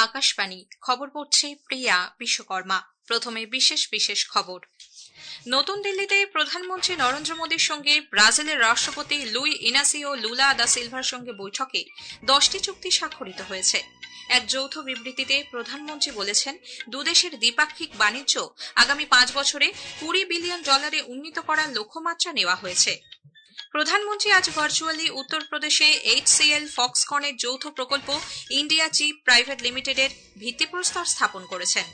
আকাশবাণী খবর পড়ছে প্রিয়া বিশ্বকর্মা। প্রথমে বিশেষ বিশেষ খবর। নতুন দিল্লিতে প্রধানমন্ত্রী নরেন্দ্র মোদীর সঙ্গে ব্রাজিলের রাষ্ট্রপতি লুই ইনাসিও লুলা দা সিলভার সঙ্গে বৈঠকে 10টি চুক্তি স্বাক্ষরিত হয়েছে। এক যৌথ বিবৃতিতে প্রধানমন্ত্রী বলেছেন, দুদেশের দ্বিপাক্ষিক বাণিজ্য আগামী 5 বছরে $20 বিলিয়ন উন্নীত করার লক্ষ্যমাত্রা নেওয়া হয়েছে। প্রধানমন্ত্রী আজ ভার্চুয়ালি উত্তরপ্রদেশে HCL ফক্সকনের যৌথ প্রকল্প ইন্ডিয়া চিপ প্রাইভেট লিমিটেডের ভিত্তিপ্রস্তর স্থাপন করেছেন।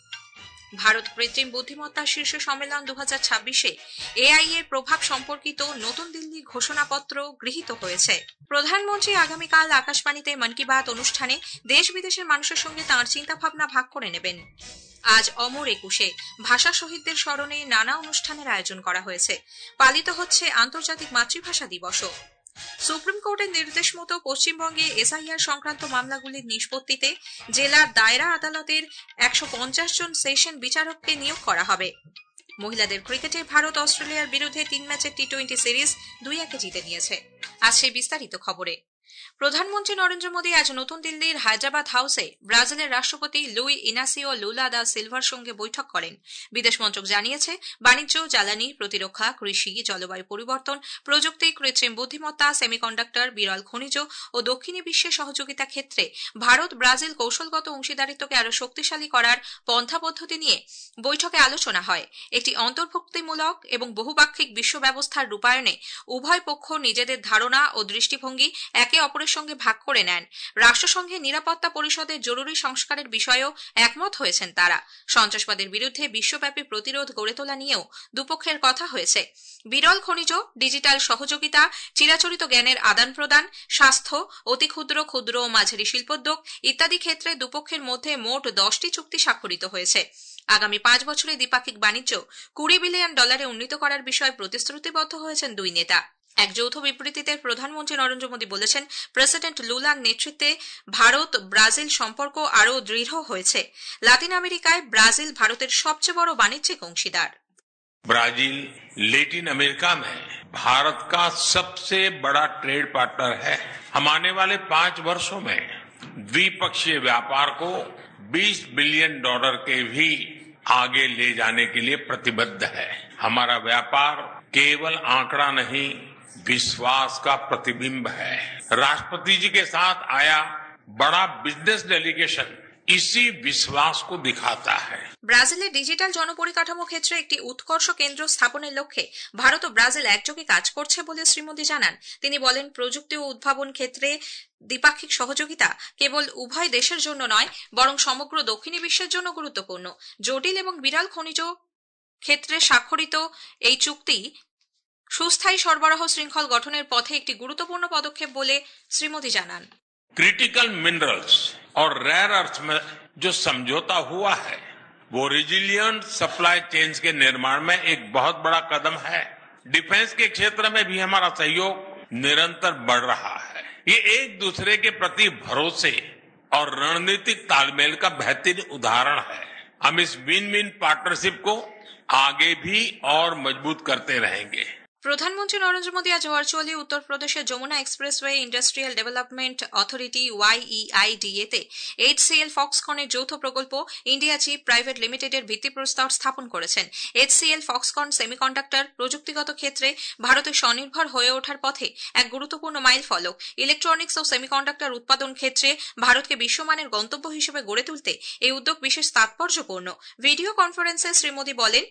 ভারত কৃত্রিম বুদ্ধিমত্তা শীর্ষ সম্মেলন 2026-এ AI এর প্রভাব সম্পর্কিত নতুন দিল্লি ঘোষণাপত্র গৃহীত হয়েছে। প্রধানমন্ত্রী আগামীকাল আকাশবাণীতে মন কি বাত অনুষ্ঠানে দেশ বিদেশের মানুষের সঙ্গে তাঁর চিন্তাভাবনা ভাগ করে নেবেন। আজ অমর একুশে ভাষা শহীদদের স্মরণে নানা অনুষ্ঠানের আয়োজন করা হয়েছে। পালিত হচ্ছে আন্তর্জাতিক মাতৃভাষা দিবসও। সুপ্রিম কোর্টের নির্দেশ মতো পশ্চিমবঙ্গে SIR সংক্রান্ত মামলাগুলির নিষ্পত্তিতে জেলার দায়রা আদালতের 150 জন সেশন বিচারককে নিয়োগ করা হবে। মহিলাদের ক্রিকেটে ভারত অস্ট্রেলিয়ার বিরুদ্ধে 3 ম্যাচের T20 সিরিজ 2-1 জিতে নিয়েছে। আজ সেই বিস্তারিত খবরে। প্রধানমন্ত্রী নরেন্দ্র মোদী আজ নতুন দিল্লির হায়দ্রাবাদ হাউসে ব্রাজিলের রাষ্ট্রপতি লুই ইনাসিও লুলা দা সিলভার সঙ্গে বৈঠক করেন। বিদেশ মন্ত্রক জানিয়েছে, বাণিজ্য, জ্বালানি, প্রতিরক্ষা, কৃষি, জলবায়ু পরিবর্তন, প্রযুক্তি, কৃত্রিম বুদ্ধিমত্তা, সেমিকন্ডাক্টর, বিরল খনিজ ও দক্ষিণী বিশ্বের সহযোগিতা ক্ষেত্রে ভারত ব্রাজিল কৌশলগত অংশীদারিত্বকে আরও শক্তিশালী করার পন্থা পদ্ধতি নিয়ে বৈঠকে আলোচনা হয়। একটি অন্তর্ভুক্তিমূলক এবং বহুপাক্ষিক বিশ্ব ব্যবস্থার রূপায়ণে উভয় পক্ষ নিজেদের ধারণা ও দৃষ্টিভঙ্গি একে অপরের সঙ্গে ভাগ করে নেন। রাষ্ট্রসংঘের নিরাপত্তা পরিষদের জরুরি সংস্কারের বিষয়েও একমত হয়েছেন তারা। সন্ত্রাসবাদের বিরুদ্ধে বিশ্বব্যাপী প্রতিরোধ গড়ে তোলা নিয়েও দুপক্ষের কথা হয়েছে। বিরল খনিজ, ডিজিটাল সহযোগিতা, চিরাচরিত জ্ঞানের আদান প্রদান, স্বাস্থ্য, অতি ক্ষুদ্র, ক্ষুদ্র ও মাঝারি শিল্পোদ্যোগ ইত্যাদি ক্ষেত্রে দুপক্ষের মধ্যে মোট 10টি চুক্তি স্বাক্ষরিত হয়েছে। আগামী 5 বছরে দ্বিপাক্ষিক বাণিজ্য $20 বিলিয়ন উন্নীত করার বিষয়ে প্রতিশ্রুতিবদ্ধ হয়েছেন দুই নেতা। এক যৌথ বিবৃতিতে প্রধানমন্ত্রী নরেন্দ্র মোদী বলেছেন, প্রেসিডেন্ট লুলার নেতৃত্বে ভারত ব্রাজিল সম্পর্ক আরও দৃঢ় হয়েছে। লাতিন আমেরিকায় ব্রাজিল ভারতের সবচেয়ে বড় বাণিজ্যিক অংশীদার। ब्राजील लैटिन अमेरिका में भारत का सबसे बड़ा ट्रेड पार्टनर है। हम आने वाले 5 वर्षों में द्विपक्षीय व्यापार को $20 बिलियन के भी आगे ले जाने के लिए प्रतिबद्ध है। हमारा व्यापार केवल आंकड़ा नहीं, विश्वास का प्रतिबिंब है। राष्ट्रपति जी के साथ आया बड़ा बिजनेस डेलीगेशन इसी विश्वास को दिखाता है। ব্রাজিলের ডিজিটাল জনপরিকাঠামো ক্ষেত্রে একটি উৎকর্ষ কেন্দ্র স্থাপনের লক্ষ্যে ভারত ও ব্রাজিল একযোগে কাজ করছে বলে শ্রী মোদী জানান। তিনি বলেন, প্রযুক্তি ও উদ্ভাবন ক্ষেত্রে দ্বিপাক্ষিক সহযোগিতা কেবল উভয় দেশের জন্য নয়, বরং সমগ্র দক্ষিণী বিশ্বের জন্য গুরুত্বপূর্ণ। জটিল এবং বিরল খনিজ ক্ষেত্রে স্বাক্ষরিত এই চুক্তি সুস্থায়ী সরবরাহ শৃঙ্খল গঠনের পথে একটি গুরুত্বপূর্ণ পদক্ষেপ বলে শ্রী মোদী জানান। क्रिटिकल मिनरल्स और रेयर अर्थ में जो समझौता हुआ है वो रिजिलियंट सप्लाई चेन्स के निर्माण में एक बहुत बड़ा कदम है। डिफेंस के क्षेत्र में भी हमारा सहयोग निरंतर बढ़ रहा है। ये एक दूसरे के प्रति भरोसे और रणनीतिक तालमेल का बेहतरीन उदाहरण है। हम इस विन विन पार्टनरशिप को आगे भी और मजबूत करते रहेंगे। প্রধানমন্ত্রী নরেন্দ্র মোদী আজ ভার্চুয়ালি উত্তরপ্রদেশের Yamuna expressway industrial development authority YEIDA-তে HCL ফক্সকনের যৌথ প্রকল্প ইন্ডিয়া চিপ প্রাইভেট লিমিটেডের ভিত্তিপ্রস্তর স্থাপন করেছেন। HCL ফক্সকন সেমিকন্ডাক্টর প্রযুক্তিগত ক্ষেত্রে ভারতের স্বনির্ভর হয়ে ওঠার পথে এক গুরুত্বপূর্ণ মাইল ফলক। ইলেকট্রনিক্স ও সেমিকন্ডাক্টর উৎপাদন ক্ষেত্রে ভারতকে বিশ্বমানের গন্তব্য হিসেবে গড়ে তুলতে এই উদ্যোগ বিশেষ তাৎপর্যপূর্ণ। ভিডিও কনফারেন্সে শ্রী মোদী বলেন,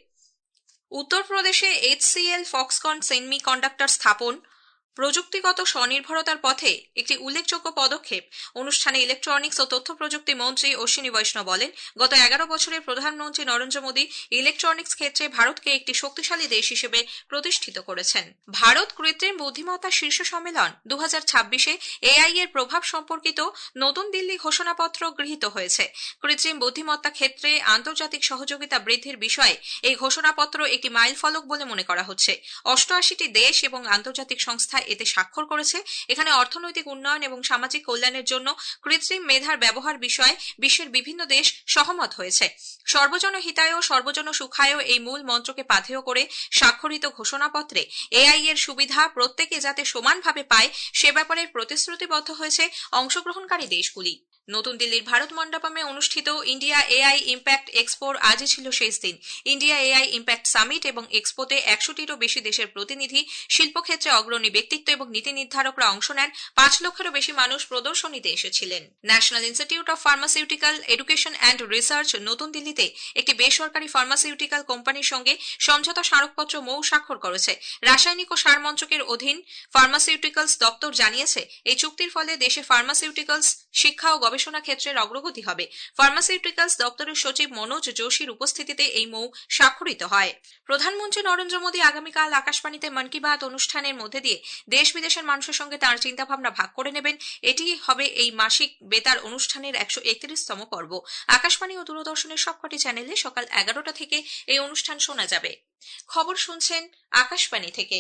উত্তরপ্রদেশে HCL ফক্সকন সেমিকন্ডাক্টর স্থাপন প্রযুক্তিগত স্বনির্ভরতার পথে একটি উল্লেখযোগ্য পদক্ষেপ। অনুষ্ঠানে ইলেকট্রনিক্স ও তথ্য প্রযুক্তি মন্ত্রী অশ্বিনী বৈষ্ণব বলেন, গত 11 বছরে প্রধানমন্ত্রী নরেন্দ্র মোদী ইলেকট্রনিক্স ক্ষেত্রে ভারতকে একটি শক্তিশালী দেশ হিসেবে প্রতিষ্ঠিত করেছেন। ভারত কৃত্রিম বুদ্ধিমত্তা শীর্ষ সম্মেলন 2026-এ AI এর প্রভাব সম্পর্কিত নতুন দিল্লি ঘোষণাপত্র গৃহীত হয়েছে। কৃত্রিম বুদ্ধিমত্তা ক্ষেত্রে আন্তর্জাতিক সহযোগিতা বৃদ্ধির বিষয়ে এই ঘোষণাপত্র একটি মাইল ফলক বলে মনে করা হচ্ছে। 88টি দেশ এবং আন্তর্জাতিক সংস্থা এতে স্বাক্ষর করেছে। এখানে অর্থনৈতিক উন্নয়ন এবং সামাজিক কল্যাণের জন্য কৃত্রিম মেধার ব্যবহার বিষয়ে বিশ্বের বিভিন্ন দেশ সহমত হয়েছে। সর্বজন হিতায় ও সর্বজন সুখায় এই মূল মন্ত্রকে পাথেয় করে স্বাক্ষরিত ঘোষণাপত্রে এআই এর সুবিধা প্রত্যেকে যাতে সমানভাবে পায় সে ব্যাপারে প্রতিশ্রুতিবদ্ধ হয়েছে অংশগ্রহণকারী দেশগুলি। নতুন দিল্লির ভারত মণ্ডপমে অনুষ্ঠিত ইন্ডিয়া এআই ইম্প্যাক্ট এক্সপোর আজই ছিল শেষ দিন। ইন্ডিয়া এআই ইম্প্যাক্ট সামিট এবং এক্সপোতে 100টিরও বেশি দেশের প্রতিনিধি, শিল্পক্ষেত্রে অগ্রণী ব্যক্তিত্ব এবং নীতি নির্ধারকরা অংশ নেন। 5 লক্ষেরও বেশি মানুষ প্রদর্শনীতে এসেছিলেন। National institute of pharmaceutical education and research নতুন দিল্লিতে একটি বেসরকারি ফার্মাসিউটিক্যাল কোম্পানির সঙ্গে সমঝোতা স্মারকপত্র স্বাক্ষর করেছে। রাসায়নিক ও সার মন্ত্রকের অধীন ফার্মাসিউটিক্যালস দপ্তর জানিয়েছে, এই চুক্তির ফলে দেশে ফার্মাসিউটিক্যালস শিক্ষা ও গবেষণা ক্ষেত্রের অগ্রগতি হবে। ফার্মাসিউটিক্যালস দপ্তরের সচিব মনোজ যোশীর উপস্থিতিতে এই স্বাক্ষরিত হয়। প্রধানমন্ত্রী নরেন্দ্র মোদী আগামীকাল আকাশবাণীতে মন কি বাত অনুষ্ঠানের মধ্যে দিয়ে দেশ বিদেশের মানুষের সঙ্গে তাঁর চিন্তাভাবনা ভাগ করে নেবেন। এটি হবে এই মাসিক বেতার অনুষ্ঠানের 131তম পর্ব। আকাশবাণী ও দূরদর্শনের সবকটি চ্যানেলে সকাল 11টা থেকে এই অনুষ্ঠান শোনা যাবে। খবর শুনছেন আকাশবাণী থেকে।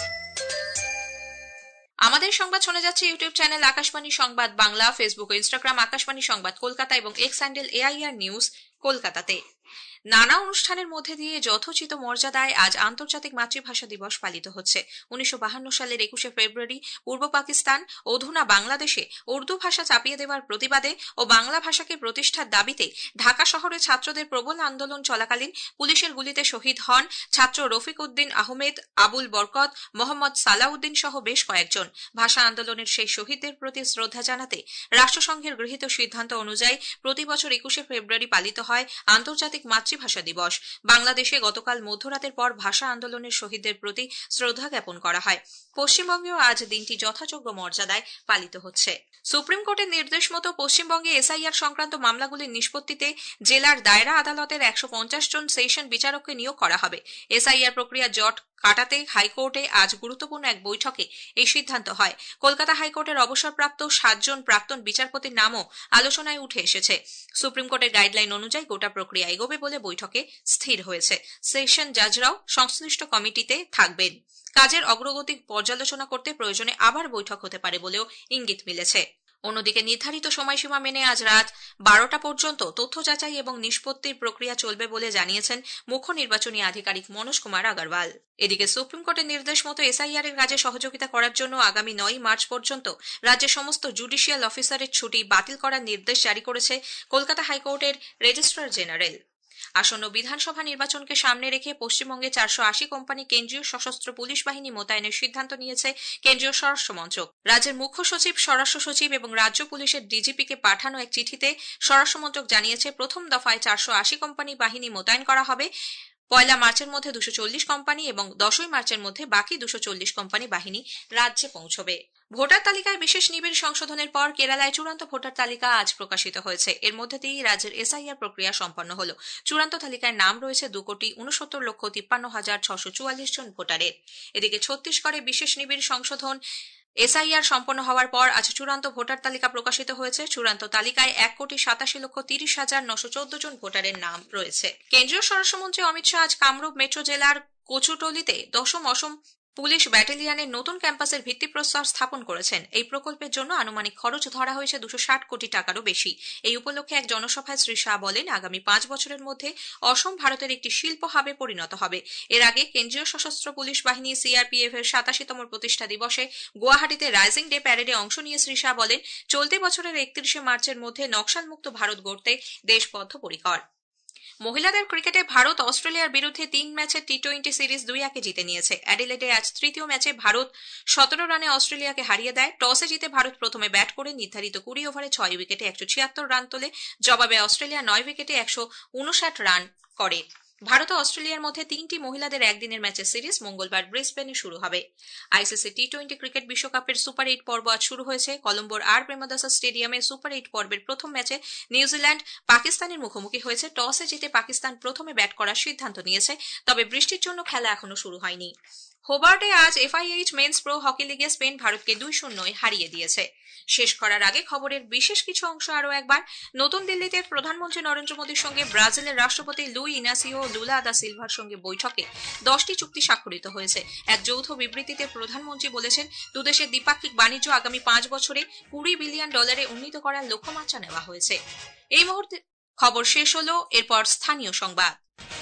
আমাদের সংবাদ শোনা যাচ্ছে YouTube channel Akashvani Sangbad Bangla, Facebook ও ইনস্টাগ্রাম আকাশবাণী সংবাদ কলকাতা এবং এক্স হ্যান্ডেল এআইআর নিউজ কলকাতাতে। নানা অনুষ্ঠানের মধ্যে দিয়ে যথোচিত মর্যাদায় আজ আন্তর্জাতিক মাতৃভাষা দিবস পালিত হচ্ছে। 1952 সালের 21শে ফেব্রুয়ারি পূর্ব পাকিস্তান অধুনা বাংলাদেশে উর্দু ভাষা চাপিয়ে দেওয়ার প্রতিবাদে ও বাংলা ভাষাকে প্রতিষ্ঠার দাবিতে ঢাকা শহরে ছাত্রদের প্রবল আন্দোলন চলাকালীন পুলিশের গুলিতে শহীদ হন ছাত্র রফিক উদ্দিন আহমেদ, আবুল বরকত, মোহাম্মদ সালাউদ্দিন সহ বেশ কয়েকজন। ভাষা আন্দোলনের সেই শহীদদের প্রতি শ্রদ্ধা জানাতে রাষ্ট্রসংঘের গৃহীত সিদ্ধান্ত অনুযায়ী প্রতি বছর 21শে ফেব্রুয়ারি পালিত হয় আন্তর্জাতিক মাতৃভাষা দিবস। বাংলাদেশে গতকাল মধ্যরাতের পর ভাষা আন্দোলনের শহীদদের প্রতি শ্রদ্ধা জ্ঞাপন করা হয়। পশ্চিমবঙ্গেও আজ দিনটি যথাযোগ্য মর্যাদায় পালিত হচ্ছে। সুপ্রিম কোর্টের নির্দেশ মতো পশ্চিমবঙ্গে এসআইআর সংক্রান্ত মামলাগুলির নিষ্পত্তিতে জেলার দায়রা আদালতের 150 জন সেশন বিচারককে নিয়োগ করা হবে। এসআইআর প্রক্রিয়া জট কাটাতে হাইকোর্টে আজ গুরুত্বপূর্ণ এক বৈঠকে এই সিদ্ধান্ত হয়। কলকাতা হাইকোর্টের অবসরপ্রাপ্ত 7 জন প্রাক্তন বিচারপতির নামও আলোচনায় উঠে এসেছে। সুপ্রিম কোর্টের গাইডলাইন অনুযায়ী গোটা প্রক্রিয়া এগোবে বলে বৈঠকে স্থির হয়েছে। সেশন জাজরাও সংশ্লিষ্ট কমিটিতে থাকবেন। কাজের অগ্রগতি পর্যালোচনা করতে প্রয়োজনে আবার বৈঠক হতে পারে বলেও ইঙ্গিত মিলেছে। অন্যদিকে নির্ধারিত সময়সীমা মেনে আজ রাত 12টা পর্যন্ত তথ্য যাচাই এবং নিষ্পত্তির প্রক্রিয়া চলবে বলে জানিয়েছেন মুখ্য নির্বাচনী আধিকারিক মনোজ কুমার আগরওয়াল। এদিকে সুপ্রিম কোর্টের নির্দেশ মতো এসআইআর এর কাজে সহযোগিতা করার জন্য আগামী 9 মার্চ পর্যন্ত রাজ্যের সমস্ত জুডিশিয়াল অফিসারের ছুটি বাতিল করার নির্দেশ জারি করেছে কলকাতা হাইকোর্টের রেজিস্ট্রার জেনারেল। আসন্ন বিধানসভা নির্বাচনকে সামনে রেখে পশ্চিমবঙ্গে 480 কোম্পানি কেন্দ্রীয় সশস্ত্র পুলিশ বাহিনী মোতায়েনের সিদ্ধান্ত নিয়েছে কেন্দ্রীয় স্বরাষ্ট্র মন্ত্রক। রাজ্যের মুখ্য সচিব, স্বরাষ্ট্র সচিব এবং রাজ্য পুলিশের ডিজিপিকে পাঠানো এক চিঠিতে স্বরাষ্ট্র মন্ত্রক জানিয়েছে, প্রথম দফায় 480 কোম্পানি বাহিনী মোতায়েন করা হবে। 1 মার্চের মধ্যে 240 কোম্পানি এবং 10 মার্চের মধ্যে বাকি 240 কোম্পানি বাহিনী রাজ্যে পৌঁছবে। ভোটার তালিকায় বিশেষ নিবিড় সংশোধনের পর কেরালায় চূড়ান্ত ভোটার তালিকা আজ প্রকাশিত হয়েছে। এর মধ্যে দিয়েই রাজ্যের এসআইআর প্রক্রিয়া সম্পন্ন হল। চূড়ান্ত তালিকায় নাম রয়েছে 2,69,53,644 জন ভোটারের। এদিকে ছত্তিশগড়ে বিশেষ নিবিড় সংশোধন এসআইআর সম্পন্ন হওয়ার পর আজ চূড়ান্ত ভোটার তালিকা প্রকাশিত হয়েছে। চূড়ান্ত তালিকায় 1,87,30,914 জন ভোটারের নাম রয়েছে। কেন্দ্রীয় স্বরাষ্ট্রমন্ত্রী অমিত শাহ আজ কামরূপ মেট্রো জেলার কচুটলিতে 10ম অসম পুলিশ ব্যাটালিয়নের নতুন ক্যাম্পাসের ভিত্তিপ্রস্তর স্থাপন করেছেন। এই প্রকল্পের জন্য আনুমানিক খরচ ধরা হয়েছে 260 কোটি টাকারও বেশি। এই উপলক্ষে এক জনসভায় শ্রী শাহ বলেন, আগামী 5 বছরের মধ্যে অসম ভারতের একটি শিল্প হাবে পরিণত হবে। এর আগে কেন্দ্রীয় সশস্ত্র পুলিশ বাহিনী সিআরপিএফ এর 87তম প্রতিষ্ঠা দিবসে গুয়াহাটিতে রাইজিং ডে প্যারেডে অংশ নিয়ে শ্রী শাহ বলেন, চলতি বছরের 31শে মার্চের মধ্যে নকশালমুক্ত ভারত গড়তে দেশ বদ্ধপরিকর। মহিলাদের ক্রিকেটে ভারত অস্ট্রেলিয়ার বিরুদ্ধে 3 ম্যাচের টি20 সিরিজ 2-1 জিতে নিয়েছে। অ্যাডিলেডে আজ তৃতীয় ম্যাচে ভারত 17 রানে অস্ট্রেলিয়াকে হারিয়ে দেয়। টসে জিতে ভারত প্রথমে ব্যাট করে নির্ধারিত 20 ওভারে 6 উইকেটে 176 রান তোলে। জবাবে অস্ট্রেলিয়া 9 উইকেটে 159 রান করে। ভারত ও অস্ট্রেলিয়ার মধ্যে 3টি মহিলাদের একদিনের ম্যাচের সিরিজ মঙ্গলবার ব্রিসবেনে শুরু হবে। আইসিসি টি20 ক্রিকেট বিশ্বকাপের সুপার 8 পর্ব আজ শুরু হয়েছে। কলম্বোর আর প্রেমদাসা স্টেডিয়ামে সুপার 8 পর্বের প্রথম ম্যাচে নিউজিল্যান্ড পাকিস্তানের মুখোমুখি হয়েছে। টসে জিতে পাকিস্তান প্রথমে ব্যাট করার সিদ্ধান্ত নিয়েছে, তবে বৃষ্টির জন্য খেলা এখনো শুরু হয়নি। হোবার্টে আজ FIH মেন্স প্রো হকি লিগে স্পেন ভারতকে 2-0 হারিয়ে দিয়েছে। শেষ করার আগে খবরের বিশেষ কিছু অংশ আরো একবার। নতুন দিল্লিতে প্রধানমন্ত্রী নরেন্দ্র মোদীর সঙ্গে ব্রাজিলের রাষ্ট্রপতি লুই ইনাসিও লুলা দা সিলভার সঙ্গে বৈঠকে 10টি চুক্তি স্বাক্ষরিত হয়েছে। এক যৌথ বিবৃতিতে প্রধানমন্ত্রী বলেছেন, দুদেশের দ্বিপাক্ষিক বাণিজ্য আগামী 5 বছরে $20 বিলিয়ন উন্নীত করার লক্ষ্যমাত্রা নেওয়া হয়েছে। এই মুহূর্তে খবর শেষ হলো, এরপর স্থানীয় সংবাদ।